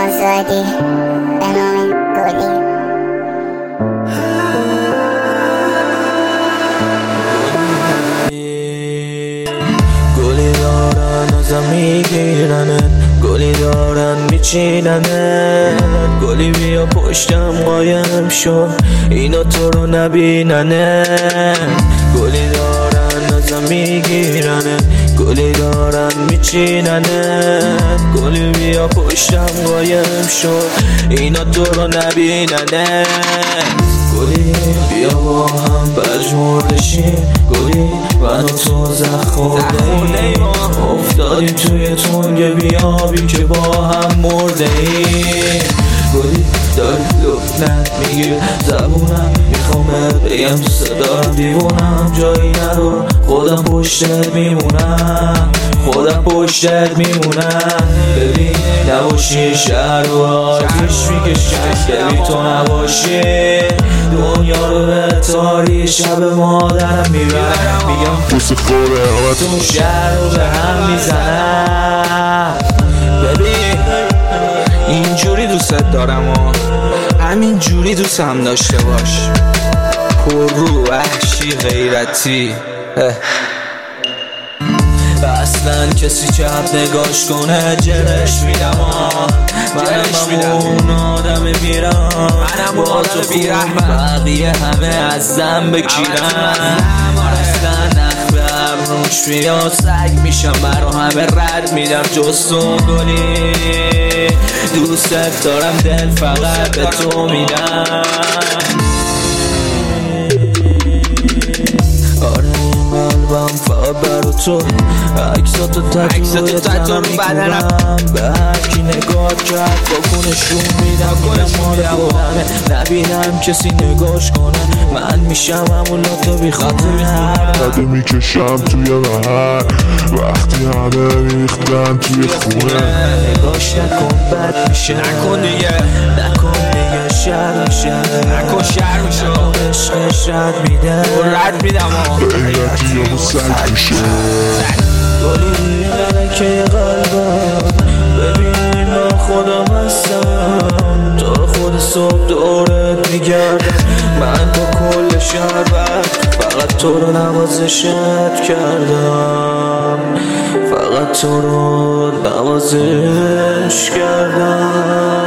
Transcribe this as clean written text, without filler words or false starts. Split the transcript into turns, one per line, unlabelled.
آزادی به نام گلی.
گلی دارن ازم میگیرنت، گلی دارن میچیننت، گلی بیا پشتم قایم شو اینا تو رو نبیننت. گلی دارن ازم میگیرنت، گلی دارن میچیننت، گلی بیا پشتم قایم شو اینا تو رو نبیننت. گلی بیا با هم پژمردشیم، گلی من و تو زخورده‌ایم، افتادیم توی تنگ بیابی که با هم مرده‌ایم. گلی داری لبنت میگیر زبونم، میخوام بگم دوست دارم دیوونم، جایی ندارم خودم پشتت میمونم، خودم پشتت میمونم. ببین نباشی شهر و آتیش میکشه، ببین تو نباشی دنیا رو به تاری شب مادرم میبرم، میگم
بوسه خوره
تو شهر رو به هم میزنم. ببین
اینجوری دوست دارم و همین جوری دوست هم داشته باش، پر رو وحشی غیرتی.
اصلا کسی چپ نگاش کنه جرش میدم، منم اون آدم بیرم، با تو خون بقیه همه ازم بگیرن. اصلا نخبه روش بیاد سگ میشم، برا همه رد میدم جز تو گلی. دوستت دارم دل فقط به تو میدم. قلبم فقط برا تو، عکساتو تتو رو بدنم، به هرکی نگاه کرد واکنشون میدم، مال خودمه نبینم کسی نگاش کنه، من میشم همون لاتو بی خاطر
قده میکشم توی بهر وقتی همه ریختن توی خونه.
نگاش نکن بد میشه،
نکن دیگه
شر میشه،
نکن شر میشه،
عشقش رد میده
رد میدم
غیرتی یا سگ میشه.
گلی ملکه قلبم، ببین من خودم هستم، تا خود صبح دورت میگردم، من با کل شهر فقط تو رو نوازشت کردم، فقط تو رو نوازش کردم.